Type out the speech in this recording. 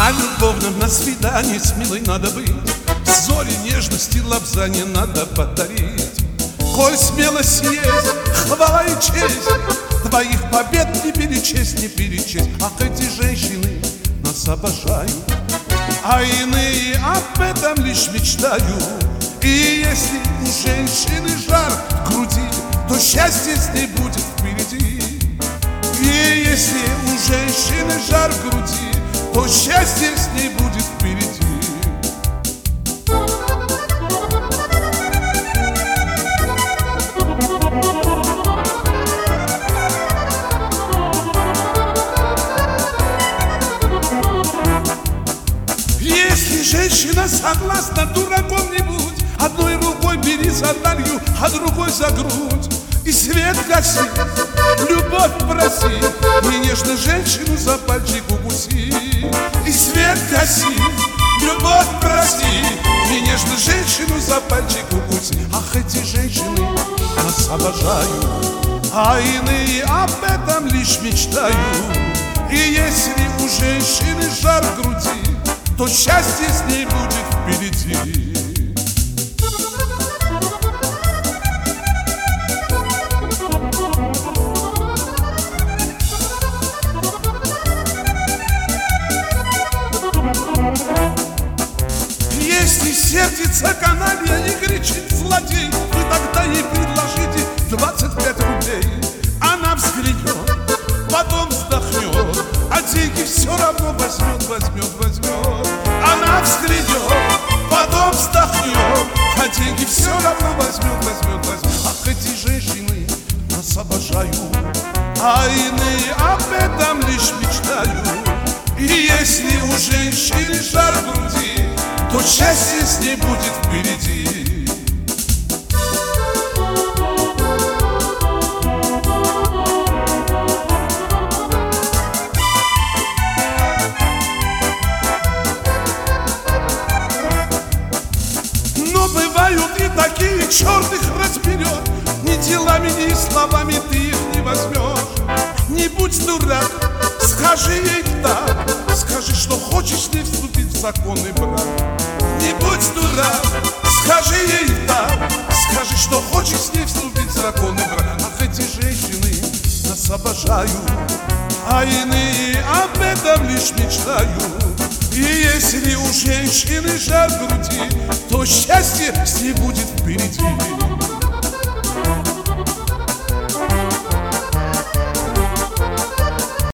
На любовном, на свидании с милой надо быть, зори нежности лапзания надо подарить. Коль смелость есть, хвала и честь, твоих побед не перечесть, не перечесть. Ах, эти женщины нас обожают, а иные об этом лишь мечтают. И если у женщины жар в груди, то счастье с ней будет впереди. И если у женщины жар в груди, то счастье с ней будет впереди. Если женщина согласна, дураком не будь, одной рукой бери за талию, а другой за грудь. И свет гаси, любовь проси, и нежно женщину за пальчик укуси. И свет гаси, любовь проси, и нежно женщину за пальчик укуси. Ах, эти женщины нас обожают, а иные об этом лишь мечтают. И если у женщины жар в груди, то счастье с ней будет впереди. Если сердится каналья и кричит злодей, вы тогда ей предложите 25 рублей. Она взглянет, потом вздохнет, а деньги все равно возьмет, возьмет, возьмет. Она взглянет, потом вздохнет, а деньги все равно возьмет, возьмет, возьмет. Ах, эти женщины нас обожают, а иные об этом лишь мечтают. И если у женщины жар в груди, то счастье с ней будет впереди. Но бывают и такие, черт их разберет, ни делами, ни словами ты их не возьмешь. Не будь дурак, скажи ей так, скажи, что хочешь с ней вступить в законный брак. Не будь дурак, скажи ей так, скажи, что хочешь с ней вступить в законный брак. Ах, эти женщины нас обожают, а иные об этом лишь мечтают. И если у женщины жар в груди, то счастье с ней будет впереди.